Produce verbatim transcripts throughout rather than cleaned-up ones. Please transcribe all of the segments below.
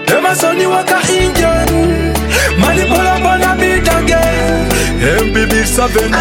Emasoni waka Indian Money pull up on a beat again M B B seven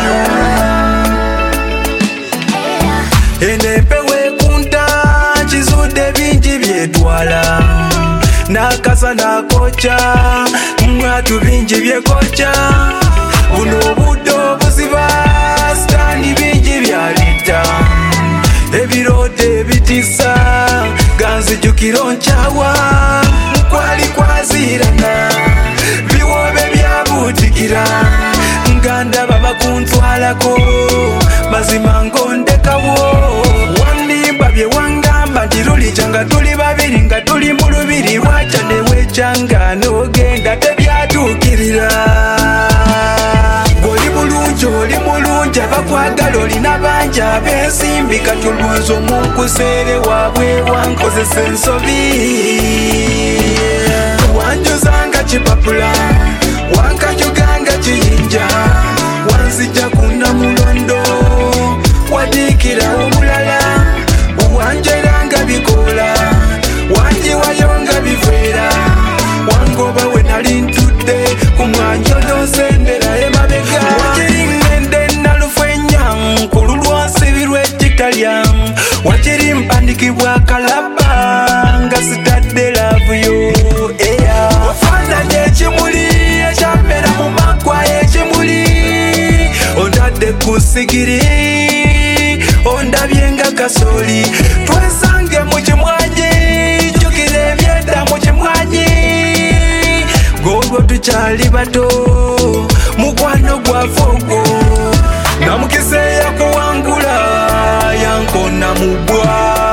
Enepewe kunta chizude binji byetwala Nakasa na kocha Mwatu binji byekocha Buno budo busiba Stani binji byalita Ebirote bitisa Ganzi jukiro nchawa Kwali kwazirana Biwobe byabutikira Nganda baba kuntwalako Mazima ngondekawo Wandimba bye wangamba Ntiruli changa tuli babiri nga tuli mulubiri Wacha newe changa nogenda tebyatukirira Goli bulungi oli mulungi abakwagala olina bangi abensimbi kati olwonzi omunkusere waabwe wankozesa ensobi wanjozanga kipapula wankanyuganga kiyinja wanzija kuna mulondo wadikira omulala wanjeranga bikola wanjiwayonga biveera wangoba we nali ntudde ku mwanjo nosendera emabega wakiringende nalufenya ku lulwonsibi lw'ekitalya wakiri mpandikibwa kalaba nga sitadde laavuyo eya wafaananye ekimuli ekyamera mu maggwa ekimuli ondadde ku sigiri ondabye nga kasooli twesange mu kimwanyi jjukira ebyedda mu kimwanyi golwo tukyali bato mukwano gwaffe ogwo namukisa eyakuwangula yankona mubwa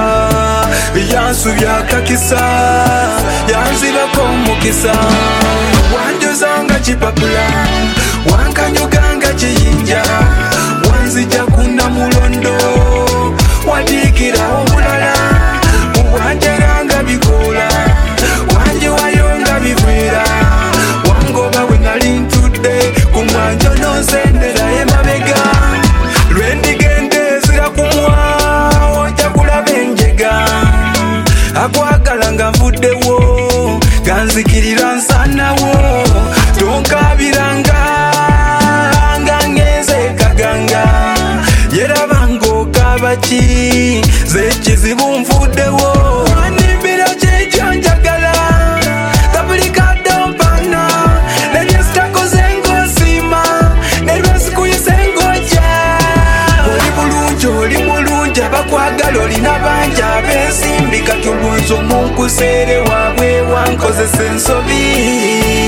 yansubya kakisa yanzibako omukisa wanjozanga kipapula wankanyuganga kiyinja wanzija kuna mulondo wadikira omulala wanjeranga bikola wanjiwayonga biveera wangoba we nali ntudde ku mwanjo nosendera emabega lwendigende ezira kumwa ojja kulaba enjega akwagala nga nvuddewo ganzikirira nsanawo tonkabiranga nga ngenze kaganga yeraba ng'okabaki zekizibu nvuddewo wanimbira kyekyo njagala kapulika dompana nenyesitakoze ng'osiima nerwesikuyise ng'ojja oli bulungi oli mulungi abakwagala olina bangi abensimbi kati olwonzi omunkuseere waabwe wankozesa ensobi